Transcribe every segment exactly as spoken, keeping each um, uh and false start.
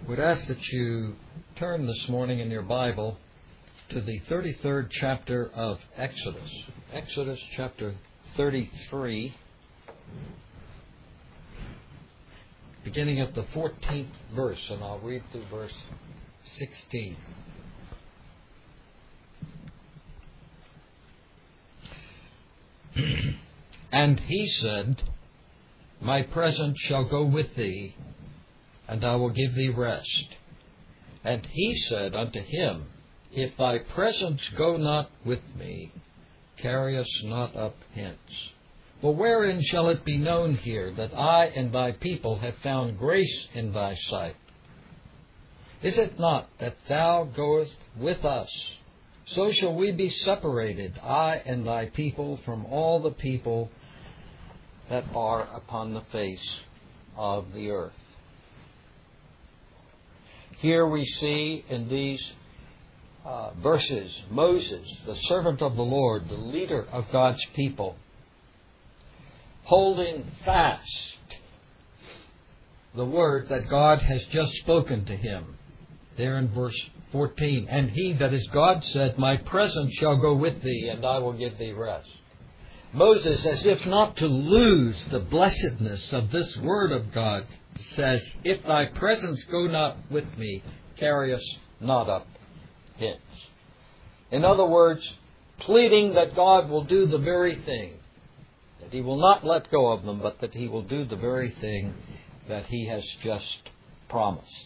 Would ask that you turn this morning in your Bible to the thirty-third chapter of Exodus. Exodus chapter thirty-three, beginning at the fourteenth verse, and I'll read through verse sixteen. And he said, My presence shall go with thee, and I will give thee rest. And he said unto him, If thy presence go not with me, carry us not up hence. For wherein shall it be known here that I and thy people have found grace in thy sight? Is it not that thou goest with us? So shall we be separated, I and thy people, from all the people that are upon the face of the earth. Here we see in these uh, verses Moses, the servant of the Lord, the leader of God's people, holding fast the word that God has just spoken to him. There in verse fourteen, and he, that is God, said, My presence shall go with thee, and I will give thee rest. Moses, as if not to lose the blessedness of this word of God, says, If thy presence go not with me, carry us not up hence. In other words, pleading that God will do the very thing, that he will not let go of them, but that he will do the very thing that he has just promised.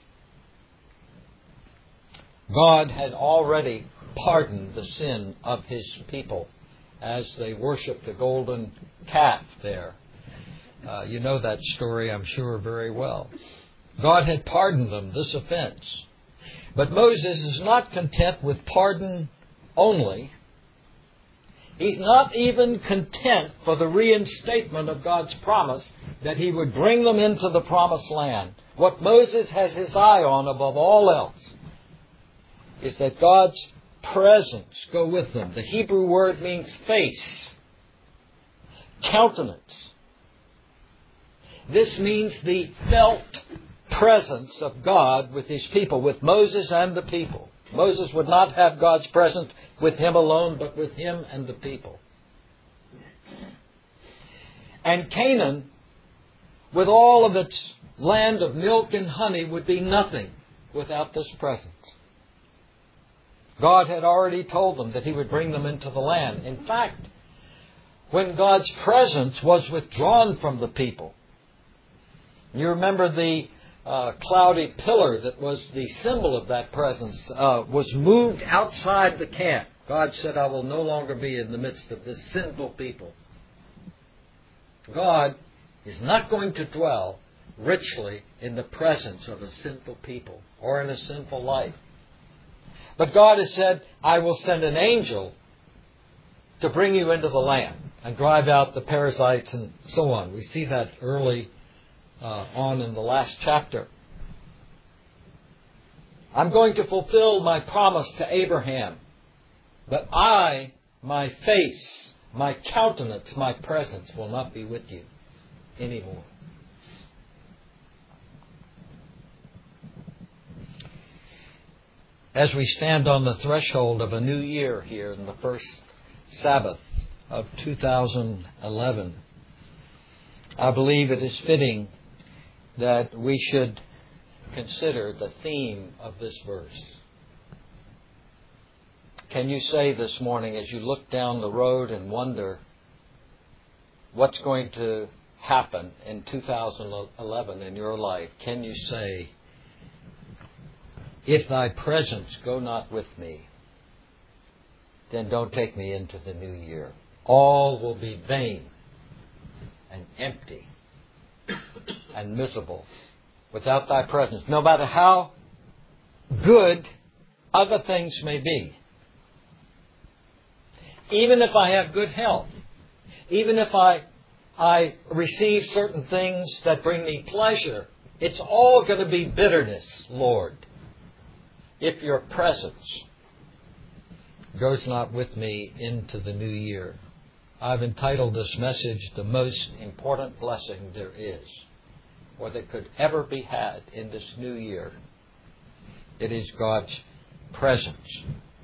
God had already pardoned the sin of his people as they worshiped the golden calf there. Uh, you know that story, I'm sure, very well. God had pardoned them this offense. But Moses is not content with pardon only. He's not even content for the reinstatement of God's promise that he would bring them into the promised land. What Moses has his eye on above all else is that God's presence go with them. The Hebrew word means face, countenance. This means the felt presence of God with his people, with Moses and the people. Moses would not have God's presence with him alone, but with him and the people. And Canaan, with all of its land of milk and honey, would be nothing without this presence. God had already told them that he would bring them into the land. In fact, when God's presence was withdrawn from the people, you remember the uh, cloudy pillar that was the symbol of that presence uh, was moved outside the camp. God said, I will no longer be in the midst of this sinful people. God is not going to dwell richly in the presence of a sinful people or in a sinful life. But God has said, I will send an angel to bring you into the land and drive out the parasites and so on. We see that early uh, on in the last chapter. I'm going to fulfill my promise to Abraham, but I, my face, my countenance, my presence will not be with you anymore. As we stand on the threshold of a new year here in the first Sabbath of two thousand eleven, I believe it is fitting that we should consider the theme of this verse. Can you say this morning, as you look down the road and wonder what's going to happen in two thousand eleven in your life, can you say, If thy presence go not with me, then don't take me into the new year. All will be vain and empty and miserable without thy presence, no matter how good other things may be. Even if I have good health, even if I, I receive certain things that bring me pleasure, it's all going to be bitterness, Lord, if your presence goes not with me into the new year. I've entitled this message, The Most Important Blessing There Is. or that could ever be had in this new year. It is God's presence.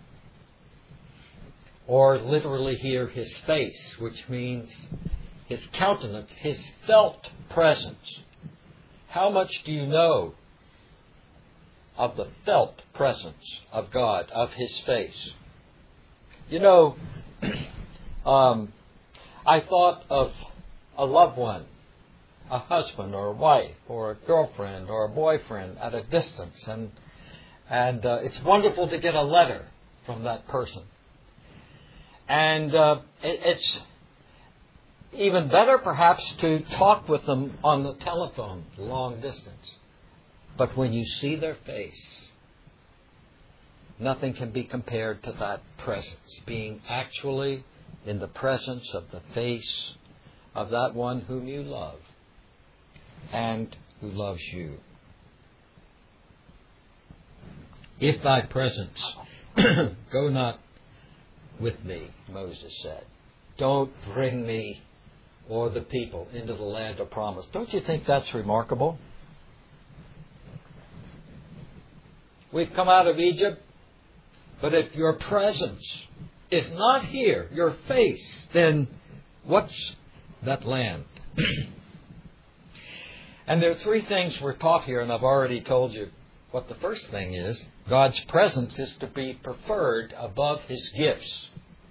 Or literally here, His face, which means His countenance, His felt presence. How much do you know of the felt presence of God, of His face? You know, um, I thought of a loved one, a husband or a wife or a girlfriend or a boyfriend at a distance, and and uh, it's wonderful to get a letter from that person. And uh, it, it's even better perhaps to talk with them on the telephone, long distance. But when you see their face, nothing can be compared to that presence, being actually in the presence of the face of that one whom you love and who loves you. If thy presence go not with me, Moses said. Don't bring me or the people into the land of promise. Don't you think that's remarkable? We've come out of Egypt, but if your presence is not here, your face, then what's that land? And there are three things we're taught here, and I've already told you what the first thing is. God's presence is to be preferred above His gifts.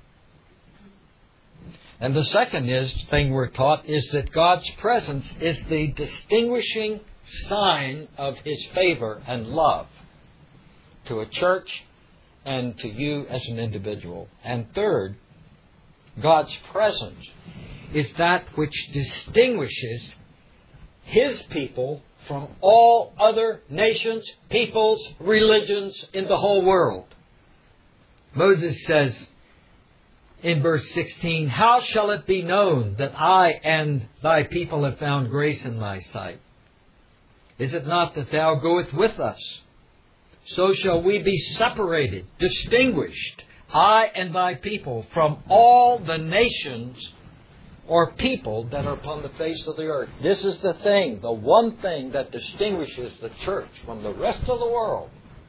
And the second is, thing we're taught is that God's presence is the distinguishing sign of His favor and love to a church and to you as an individual. And third, God's presence is that which distinguishes His people from all other nations, peoples, religions in the whole world. Moses says in verse sixteen, how shall it be known that I and thy people have found grace in thy sight? Is it not that thou goest with us? So shall we be separated, distinguished, I and thy people, from all the nations or people that are upon the face of the earth. This is the thing, the one thing that distinguishes the church from the rest of the world.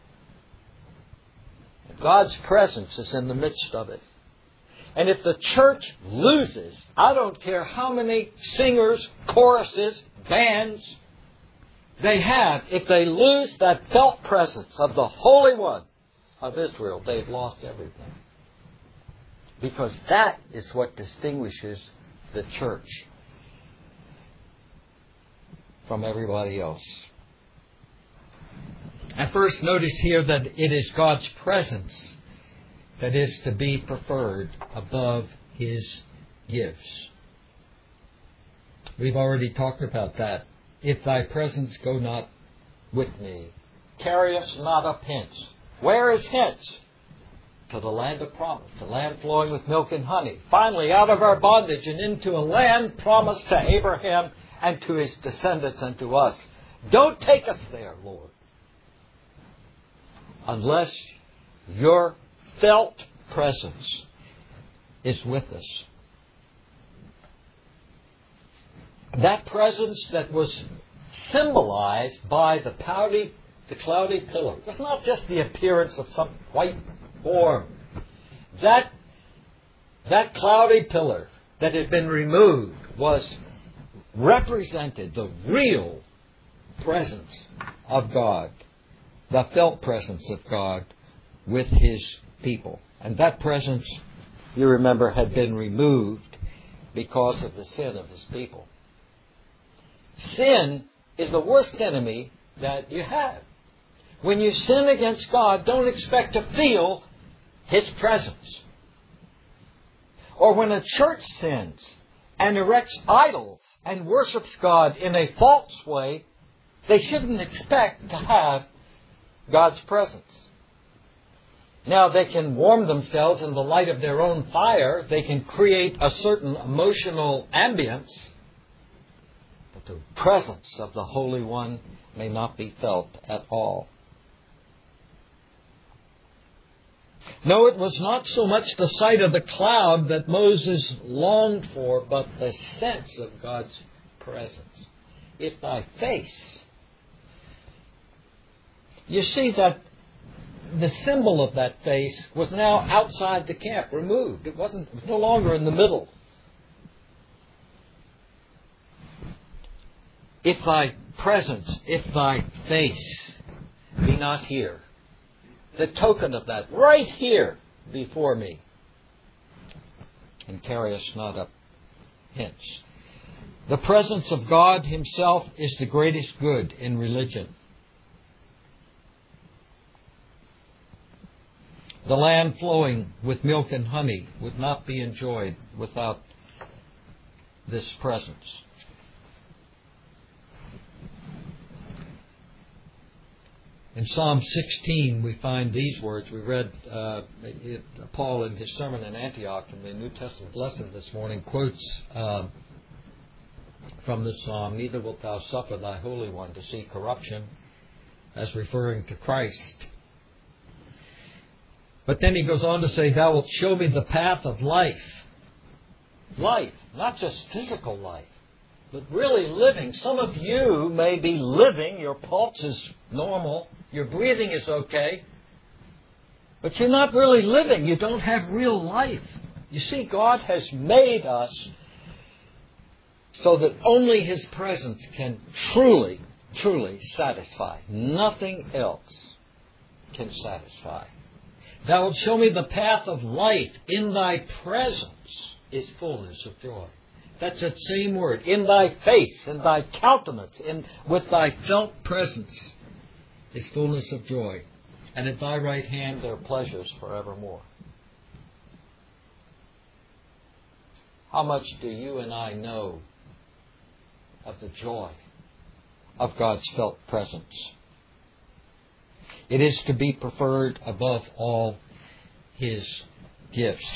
God's presence is in the midst of it. And if the church loses, I don't care how many singers, choruses, bands they have, if they lose that felt presence of the Holy One of Israel, they've lost everything. Because that is what distinguishes the church from everybody else. And first, notice here that it is God's presence that is to be preferred above His gifts. We've already talked about that. If thy presence go not with me, carry us not up hence. Where is hence? To the land of promise, the land flowing with milk and honey. Finally, out of our bondage and into a land promised to Abraham and to his descendants and to us. Don't take us there, Lord, unless your felt presence is with us. That presence that was symbolized by the cloudy, the cloudy pillar. It's not just the appearance of some white form. That, that cloudy pillar that had been removed was represented the real presence of God, the felt presence of God with His people. And that presence, you remember, had been removed because of the sin of His people. Sin is the worst enemy that you have. When you sin against God, don't expect to feel His presence. Or when a church sins and erects idols and worships God in a false way, they shouldn't expect to have God's presence. Now, they can warm themselves in the light of their own fire. They can create a certain emotional ambience. But the presence of the Holy One may not be felt at all. No, it was not so much the sight of the cloud that Moses longed for, but the sense of God's presence. if thy face. You see that the symbol of that face was now outside the camp, removed. It wasn't, it was no longer in the middle. If thy presence, if thy face be not here. The token of that, right here before me. And carry us not up hence. The presence of God Himself is the greatest good in religion. The land flowing with milk and honey would not be enjoyed without this presence. In Psalm sixteen, we find these words. We read uh, it, Paul in his sermon in Antioch in the New Testament lesson this morning quotes uh, from this psalm, "Neither wilt thou suffer thy Holy One to see corruption," as referring to Christ. But then he goes on to say, "Thou wilt show me the path of life." Life, not just physical life, but really living. Some of you may be living, your pulse is normal, your breathing is okay, but you're not really living. You don't have real life. You see, God has made us so that only His presence can truly, truly satisfy. Nothing else can satisfy. "Thou wilt show me the path of life. In thy presence is fullness of joy." That's that same word. In thy face, in thy countenance, in with thy felt presence is fullness of joy. And at thy right hand there are pleasures forevermore. How much do you and I know of the joy of God's felt presence? It is to be preferred above all His gifts.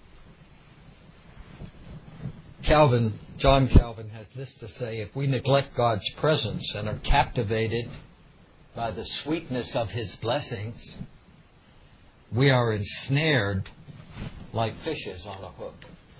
Calvin, John Calvin has this to say: if we neglect God's presence and are captivated by the sweetness of His blessings, we are ensnared like fishes on a hook.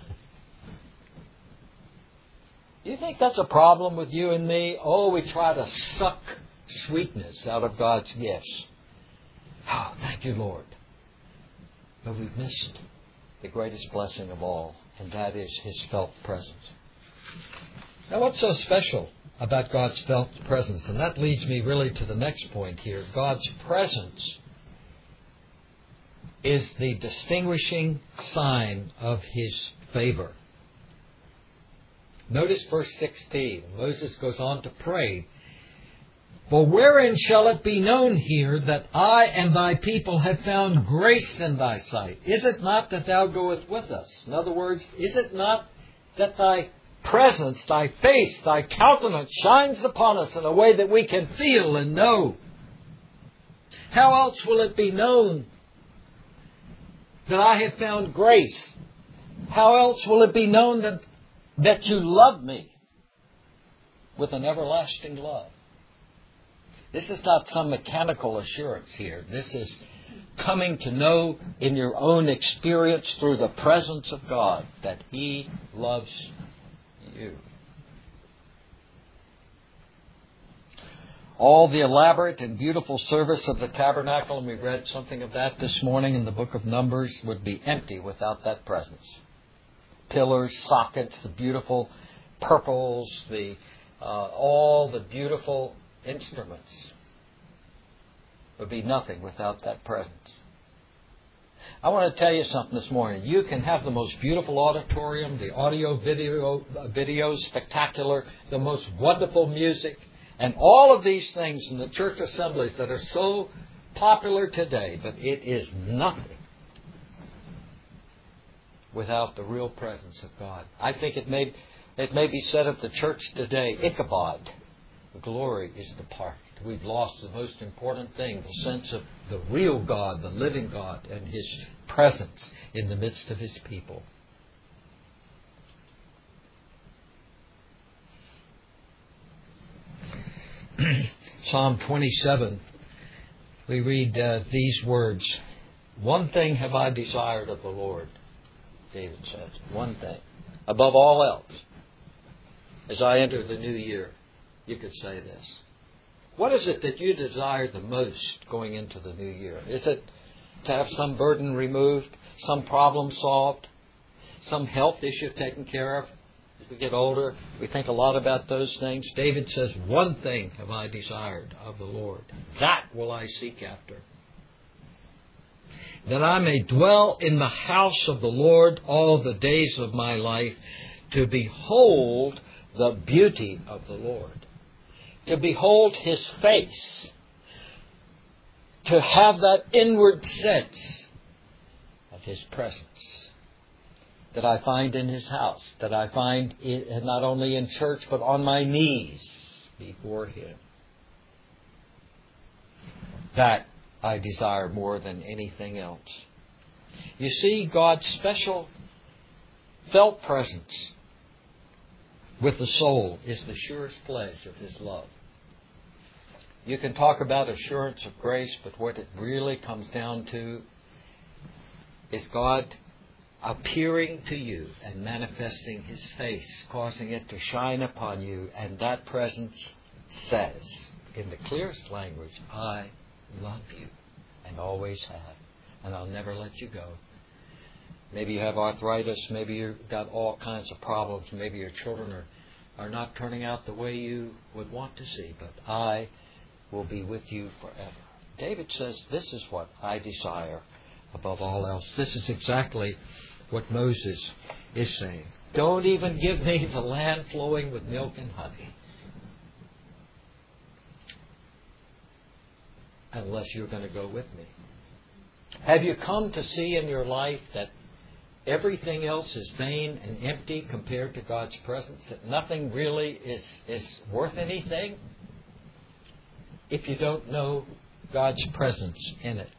Do you think that's a problem with you and me? Oh, we try to suck sweetness out of God's gifts. Oh, thank you, Lord. But we've missed the greatest blessing of all, and that is His felt presence. Now, what's so special about God's felt presence? And that leads me really to the next point here. God's presence is the distinguishing sign of His favor. Notice verse sixteen. Moses goes on to pray, "For wherein shall it be known here that I and thy people have found grace in thy sight? Is it not that thou goest with us?" In other words, is it not that thy presence, thy face, thy countenance shines upon us in a way that we can feel and know? How else will it be known that I have found grace? How else will it be known that, that you love me with an everlasting love? This is not some mechanical assurance here. This is coming to know in your own experience through the presence of God that He loves you. All the elaborate and beautiful service of the tabernacle, and we read something of that this morning in the book of Numbers, would be empty without that presence. Pillars, sockets, the beautiful purples, the uh, all the beautiful instruments would be nothing without that presence. I want to tell you something this morning. You can have the most beautiful auditorium, the audio, video, video, spectacular, the most wonderful music, and all of these things in the church assemblies that are so popular today, but it is nothing without the real presence of God. I think it may it may be said of the church today, Ichabod, the glory is departed. We've lost the most important thing, the sense of the real God, the living God, and His presence in the midst of His people. Psalm twenty-seven, we read uh, these words: "One thing have I desired of the Lord," David says, one thing, above all else, as I enter the new year, you could say this. What is it that you desire the most going into the new year? Is it to have some burden removed, some problem solved, some health issue taken care of? As we get older, we think a lot about those things. David says, one thing have I desired of the Lord. That will I seek after. That I may dwell in the house of the Lord all the days of my life, to behold the beauty of the Lord, to behold His face, to have that inward sense of His presence that I find in His house, that I find in, not only in church but on my knees before Him. That I desire more than anything else. You see, God's special felt presence with the soul is the surest pledge of His love. You can talk about assurance of grace, but what it really comes down to is God appearing to you and manifesting His face, causing it to shine upon you, and that presence says, in the clearest language, I love you and always have, and I'll never let you go. Maybe you have arthritis, maybe you've got all kinds of problems, maybe your children are, are not turning out the way you would want to see, but I will be with you forever. David says, this is what I desire above all else. This is exactly what Moses is saying. Don't even give me the land flowing with milk and honey, unless you're going to go with me. Have you come to see in your life that everything else is vain and empty compared to God's presence? That nothing really is, is worth anything if you don't know God's presence in it.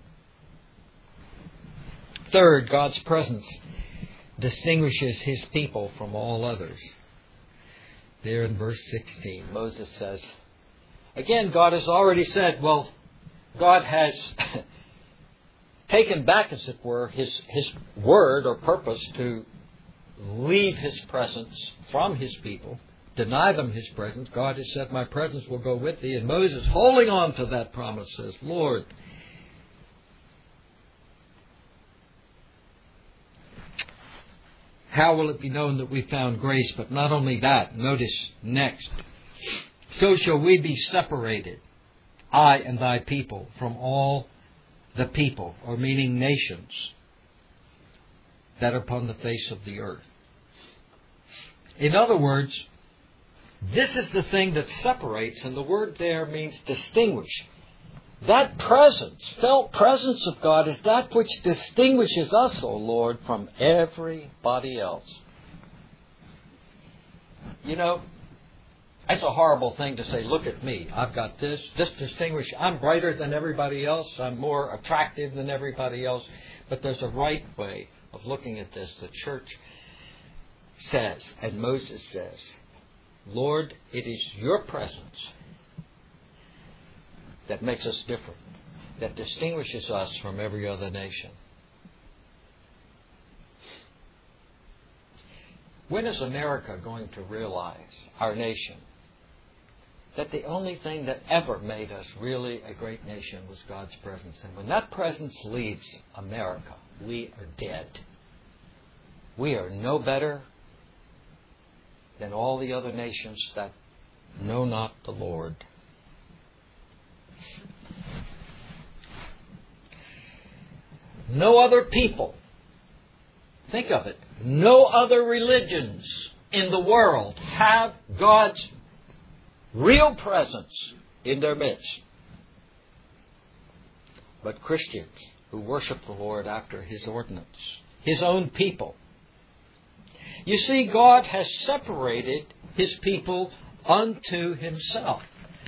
Third, God's presence distinguishes His people from all others. There in verse sixteen, Moses says, again, God has already said, well, God has taken back, as it were, His, His word or purpose to leave His presence from His people, deny them His presence. God has said, my presence will go with thee. And Moses, holding on to that promise, says, Lord, how will it be known that we found grace? But not only that, notice next. So shall we be separated, I and thy people, from all the people, or meaning nations, that are upon the face of the earth. In other words, this is the thing that separates, and the word there means distinguish. That presence, felt presence of God, is that which distinguishes us, O Lord, from everybody else. You know, that's a horrible thing to say, look at me, I've got this, this distinguish, I'm brighter than everybody else, I'm more attractive than everybody else. But there's a right way of looking at this. The church says, and Moses says, Lord, it is your presence that makes us different, that distinguishes us from every other nation. When is America going to realize, our nation, that the only thing that ever made us really a great nation was God's presence? And when that presence leaves America, we are dead. We are no better than all the other nations that know not the Lord. No other people, think of it, no other religions in the world have God's real presence in their midst, but Christians who worship the Lord after His ordinance, His own people. You see, God has separated His people unto Himself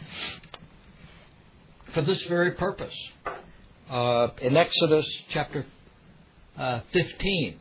for this very purpose. Uh, in Exodus chapter uh, fifteen,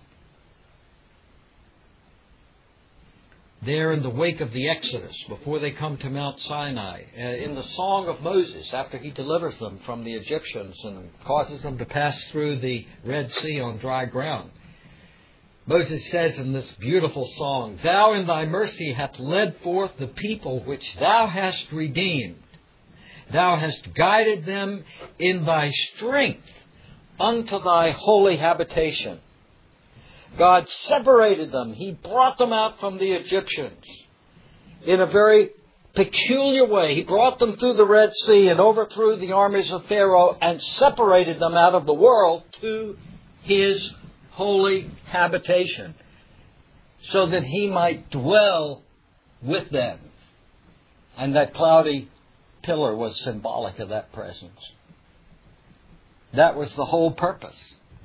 there in the wake of the Exodus, before they come to Mount Sinai, uh, in the Song of Moses, after he delivers them from the Egyptians and causes them to pass through the Red Sea on dry ground, Moses says in this beautiful song, Thou in thy mercy hast led forth the people which thou hast redeemed. Thou hast guided them in thy strength unto thy holy habitation. God separated them. He brought them out from the Egyptians in a very peculiar way. He brought them through the Red Sea and overthrew the armies of Pharaoh and separated them out of the world to His holy habitation so that He might dwell with them. And that cloudy pillar was symbolic of that presence. That was the whole purpose.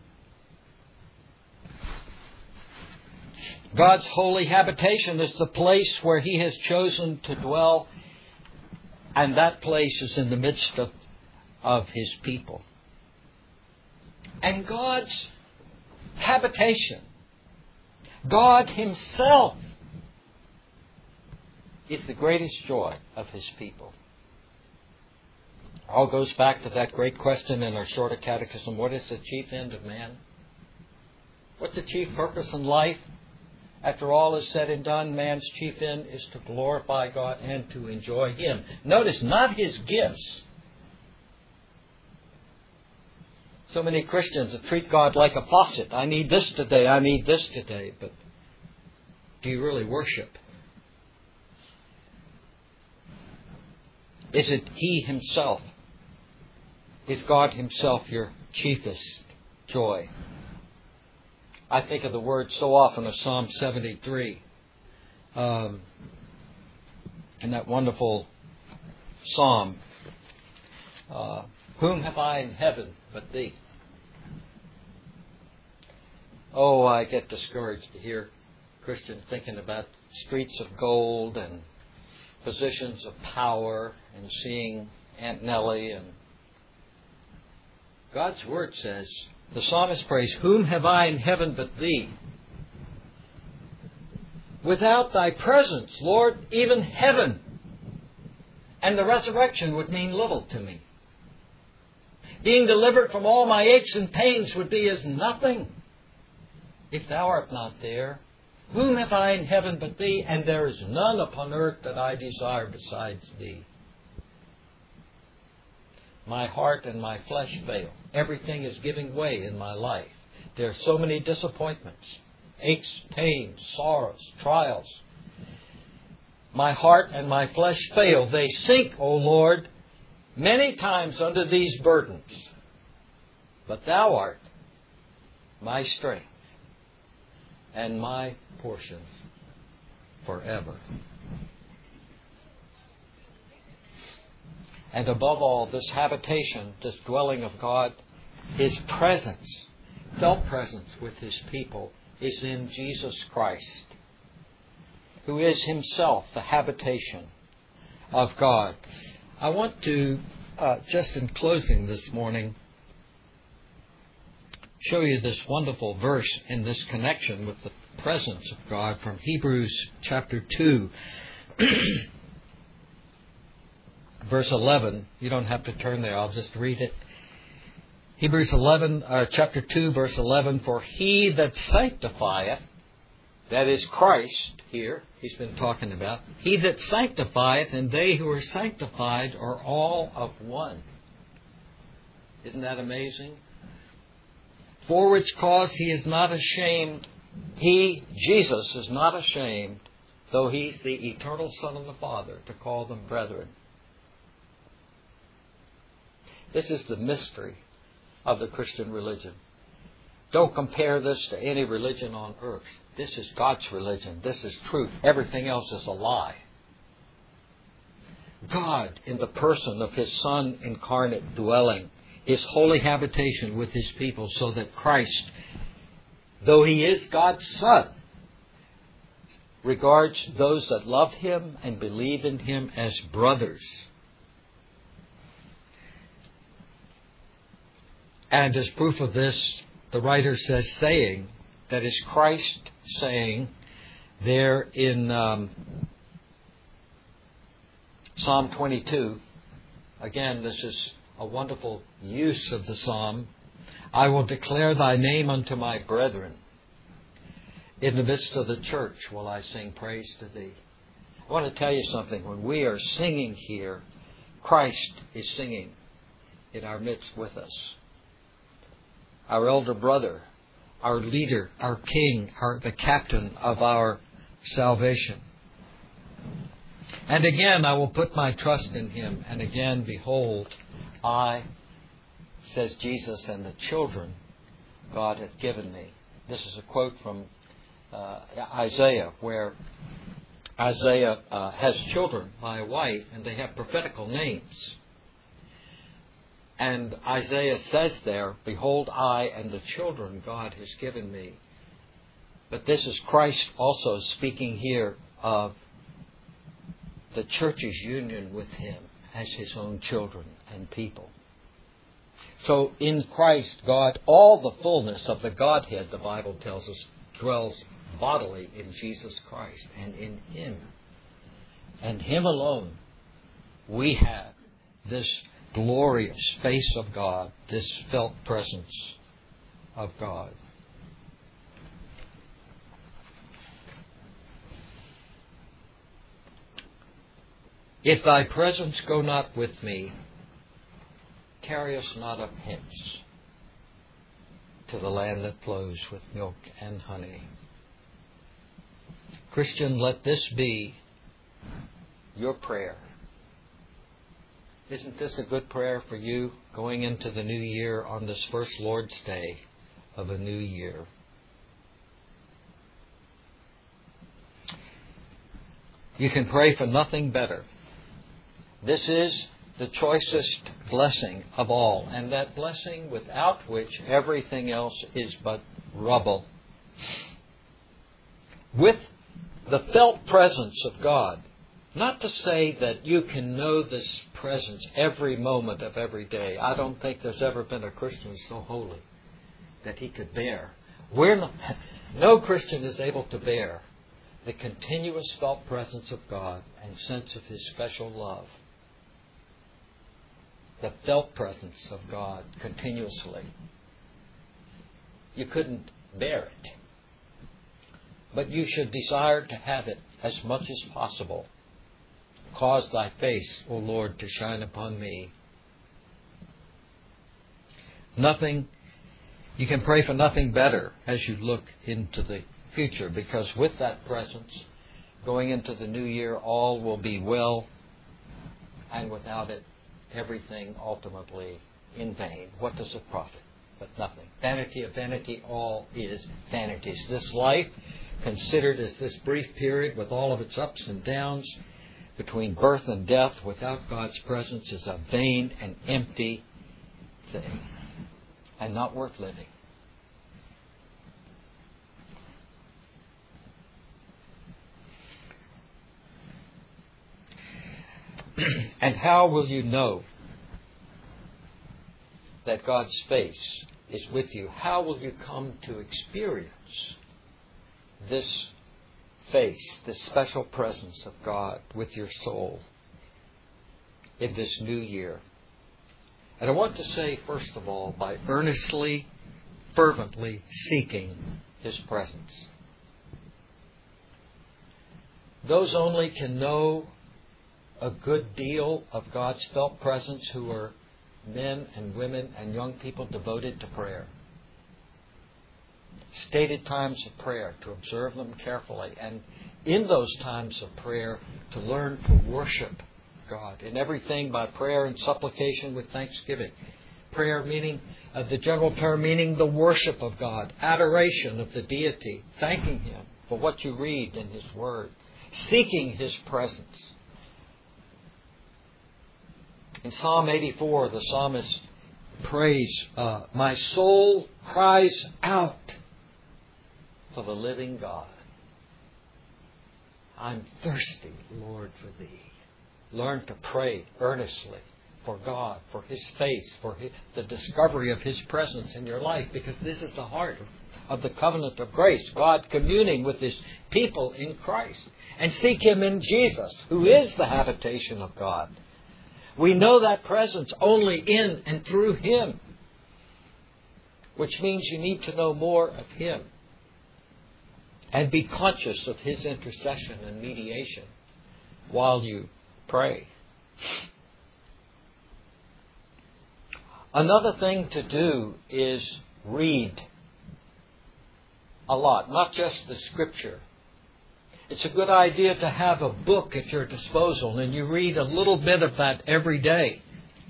God's holy habitation is the place where He has chosen to dwell, and that place is in the midst of, of His people. And God's habitation, God Himself, is the greatest joy of His people. All goes back to that great question in our shorter catechism, what is the chief end of man? What's the chief purpose in life? After all is said and done, man's chief end is to glorify God and to enjoy Him. Notice, not His gifts. So many Christians treat God like a faucet. I need this today, I need this today. But do you really worship? Is it He Himself? Is God Himself your chiefest joy? I think of the word so often of Psalm seventy-three. Um, and that wonderful psalm. Uh, Whom have I in heaven but Thee? Oh, I get discouraged to hear Christians thinking about streets of gold and positions of power and seeing Aunt Nellie. And God's Word says, the psalmist prays, Whom have I in heaven but Thee? Without Thy presence, Lord, even heaven and the resurrection would mean little to me. Being delivered from all my aches and pains would be as nothing if Thou art not there. Whom have I in heaven but Thee? And there is none upon earth that I desire besides Thee. My heart and my flesh fail. Everything is giving way in my life. There are so many disappointments, aches, pains, sorrows, trials. My heart and my flesh fail. They sink, O Lord, many times under these burdens. But Thou art my strength and my portion forever. And above all, this habitation, this dwelling of God, His presence, felt presence with His people, is in Jesus Christ, who is Himself the habitation of God. I want to, uh, just in closing this morning, show you this wonderful verse in this connection with the presence of God from Hebrews chapter two. Verse eleven. You don't have to turn there. I'll just read it. Hebrews eleven, uh, chapter two, verse eleven. For He that sanctifieth, that is Christ here, He's been talking about. He that sanctifieth and they who are sanctified are all of one. Isn't that amazing? For which cause He is not ashamed. He, Jesus, is not ashamed, though He's the eternal Son of the Father, to call them brethren. This is the mystery of the Christian religion. Don't compare this to any religion on earth. This is God's religion. This is truth. Everything else is a lie. God, in the person of His Son incarnate dwelling, His holy habitation with His people, so that Christ, though He is God's Son, regards those that love Him and believe in Him as brothers. And as proof of this, the writer says, saying, that is Christ saying there in um, Psalm twenty-two. Again, this is a wonderful use of the psalm. I will declare Thy name unto my brethren. In the midst of the church will I sing praise to Thee. I want to tell you something. When we are singing here, Christ is singing in our midst with us. Our elder brother, our leader, our king, our, the captain of our salvation. And again, I will put my trust in Him. And again, behold, I, says Jesus, and the children God hath given me. This is a quote from uh, Isaiah, where Isaiah uh, has children by a wife, and they have prophetical names. And Isaiah says there, behold, I and the children God has given me. But this is Christ also speaking here of the church's union with Him as His own children and people. So in Christ, God, all the fullness of the Godhead, the Bible tells us, dwells bodily in Jesus Christ. And in Him, and Him alone, we have this glorious face of God, this felt presence of God. If Thy presence go not with me, carry us not up hence to the land that flows with milk and honey. Christian, let this be your prayer. Isn't this a good prayer for you going into the new year on this first Lord's Day of a new year? You can pray for nothing better. This is the choicest blessing of all, and that blessing without which everything else is but rubble. With the felt presence of God, not to say that you can know this presence every moment of every day. I don't think there's ever been a Christian so holy that he could bear. We're not, no Christian is able to bear the continuous felt presence of God and sense of His special love. The felt presence of God continuously. You couldn't bear it. But you should desire to have it as much as possible. Cause Thy face, O Lord, to shine upon me. Nothing, you can pray for nothing better as you look into the future, because with that presence, going into the new year, all will be well, and without it, everything ultimately in vain. What does it profit? But nothing. Vanity of vanity, all is vanities. This life, considered as this brief period with all of its ups and downs, between birth and death, without God's presence, is a vain and empty thing, and not worth living. And how will you know that God's face is with you? How will you come to experience this face, this special presence of God with your soul in this new year? And I want to say, first of all, by earnestly, fervently seeking His presence. Those only can know a good deal of God's felt presence who are men and women and young people devoted to prayer. Stated times of prayer, to observe them carefully, and in those times of prayer to learn to worship God in everything by prayer and supplication with thanksgiving. Prayer meaning, uh, the general term meaning the worship of God, adoration of the deity, thanking Him for what you read in His Word, seeking His presence. In Psalm eighty-four, the psalmist prays, uh, my soul cries out for the living God. I'm thirsty, Lord, for Thee. Learn to pray earnestly for God, for His face, for His, the discovery of His presence in your life, because this is the heart of, of the covenant of grace, God communing with His people in Christ. And seek Him in Jesus, who is the habitation of God. We know that presence only in and through Him, which means you need to know more of Him. And be conscious of His intercession and mediation while you pray. Another thing to do is read a lot, not just the Scripture. It's a good idea to have a book at your disposal, and you read a little bit of that every day.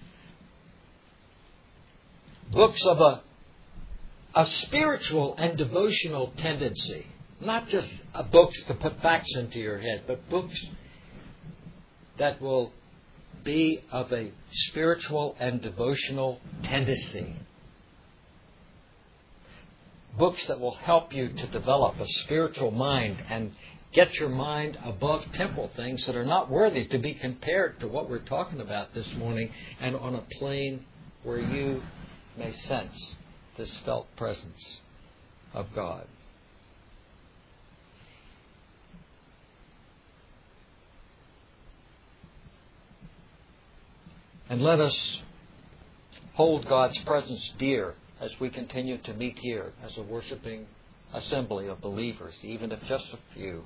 Books of a, a spiritual and devotional tendency. Not just uh, books to put facts into your head, but books that will be of a spiritual and devotional tendency. Books that will help you to develop a spiritual mind and get your mind above temporal things that are not worthy to be compared to what we're talking about this morning, and on a plane where you may sense this felt presence of God. And let us hold God's presence dear as we continue to meet here as a worshiping assembly of believers, even if just a few.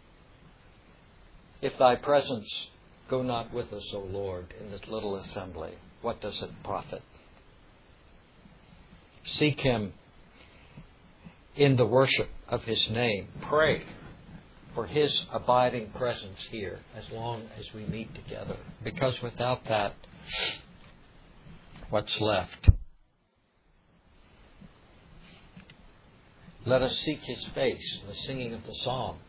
If Thy presence go not with us, O Lord, in this little assembly, what does it profit? Seek Him in the worship of His name. Pray for His abiding presence here as long as we meet together. Because without that, what's left? Let us seek His face in the singing of the Psalms,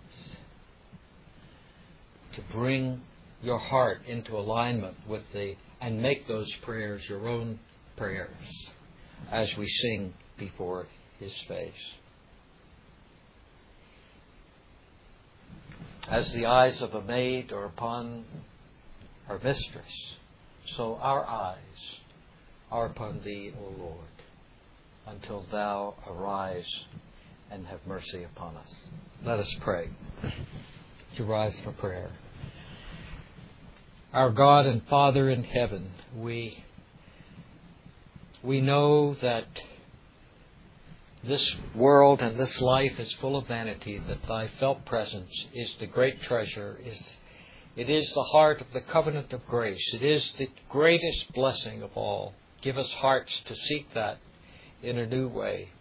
to bring your heart into alignment with the, and make those prayers your own prayers as we sing before His face. As the eyes of a maid are upon her mistress, so our eyes are upon Thee, O Lord, until Thou arise and have mercy upon us. Let us pray. To rise for prayer. Our God and Father in heaven, we we know that this world and this life is full of vanity, that Thy felt presence is the great treasure, is it is the heart of the covenant of grace. It is the greatest blessing of all. Give us hearts to seek that in a new way.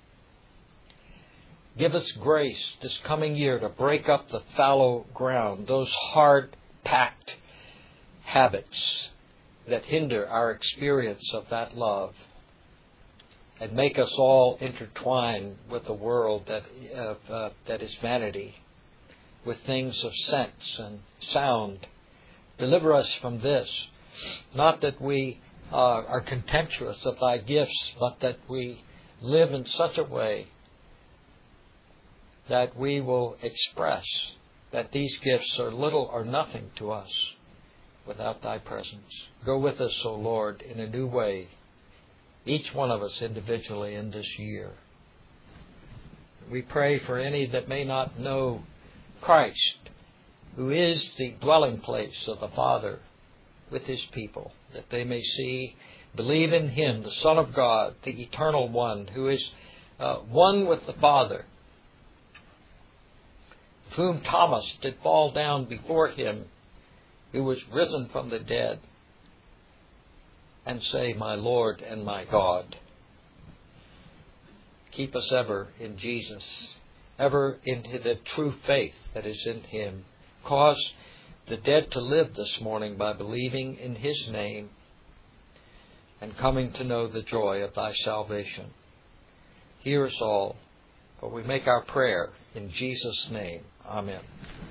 Give us grace this coming year to break up the fallow ground, those hard-packed habits that hinder our experience of that love, and make us all intertwined with the world that uh, uh, that is vanity, with things of sense and sound. Deliver us from this, not that we uh, are contemptuous of Thy gifts, but that we live in such a way that we will express that these gifts are little or nothing to us without Thy presence. Go with us, O Lord, in a new way, each one of us individually in this year. We pray for any that may not know Christ, who is the dwelling place of the Father with His people, that they may see, believe in Him, the Son of God, the Eternal One, who is uh, one with the Father, of whom Thomas did fall down before Him, who was risen from the dead, and say, My Lord and my God. Keep us ever in Jesus, ever into the true faith that is in Him. Cause the dead to live this morning by believing in His name and coming to know the joy of Thy salvation. Hear us all, for we make our prayer in Jesus' name. Amen.